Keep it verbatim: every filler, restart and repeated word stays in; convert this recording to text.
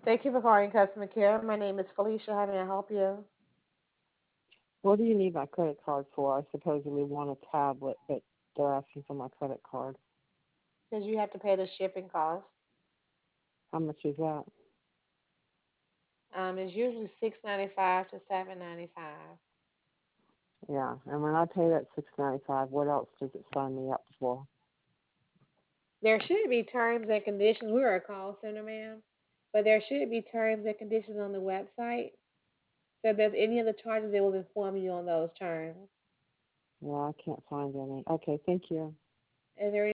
Thank you for calling customer care. My name is Felicia. How may I help you? What do you need my credit card for? I supposedly want a tablet, but they're asking for my credit card. Because you have to pay the shipping cost. How much is that? Um, it's usually six ninety five to seven ninety five. Yeah, and when I pay that six ninety five, what else does it sign me up for? There should be terms and conditions. We're a call center, ma'am, but there should be terms and conditions on the website. So if there's any other charges, they will inform you on those terms. Yeah, I can't find any. Okay, thank you. Is there